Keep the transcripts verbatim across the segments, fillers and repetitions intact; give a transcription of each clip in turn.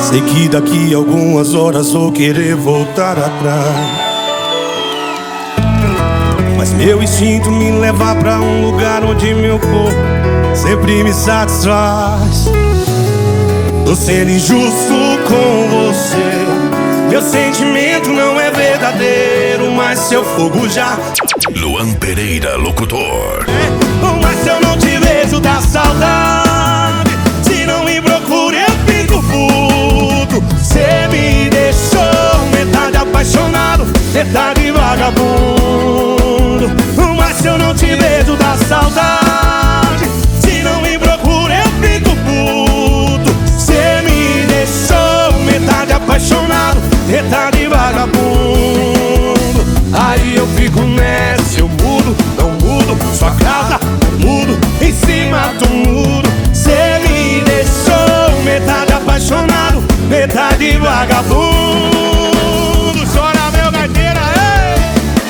Sei que daqui a algumas horas vou querer voltar atrás, mas meu instinto me leva pra um lugar onde meu corpo sempre me satisfaz. Tô sendo injusto com você, meu sentimento não é verdadeiro, mas seu fogo já... Luan Pereira, locutor. É, mas se eu não te vejo dá saudade, se não me procura eu fico puto. Cê me deixou metade apaixonado, metade vagabundo. Mas se eu não te vejo dá saudade, se não me procura eu fico puto. Cê me deixou metade apaixonado, metade vagabundo. Aí eu fico nessa, eu mudo, não mudo, sua casa, eu mudo, em cima do muro. Cê me deixou metade apaixonado, metade vagabundo. Chora meu gaiteira, ei!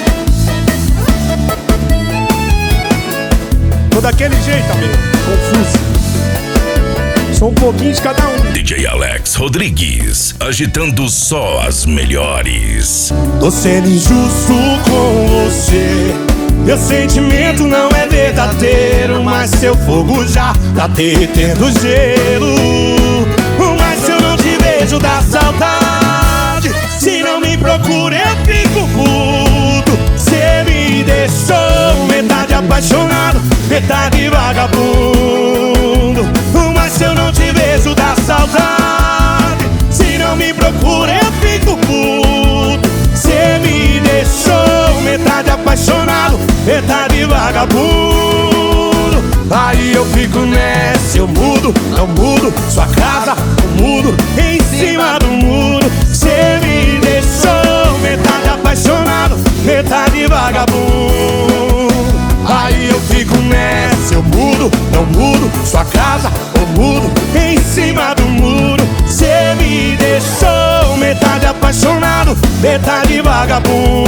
Tô daquele jeito, amigo, confuso. Sou um pouquinho de cada um. D J Alex Rodrigues, agitando só as melhores. Tô sendo injusto com você, meu sentimento não é verdadeiro, mas seu fogo já tá derretendo gelo. Mas se eu não te vejo dá saudade, se não me procura eu fico puto. Cê me deixou metade apaixonado, metade vagabundo. Mas se eu não te vejo dá saudade, se não me procura eu fico puto. Cê me deixou metade apaixonado, metade vagabundo. Aí eu fico nessa, eu mudo, não mudo, sua casa, eu mudo, em cima do muro. Cê me deixou metade apaixonado, metade vagabundo. Aí eu fico nessa, eu mudo, não mudo, sua casa, eu mudo, em cima do muro. Cê me deixou metade apaixonado, metade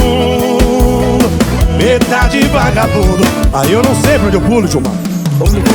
vagabundo, metade vagabundo. Aí eu não sei pra onde eu pulo, Gilmar.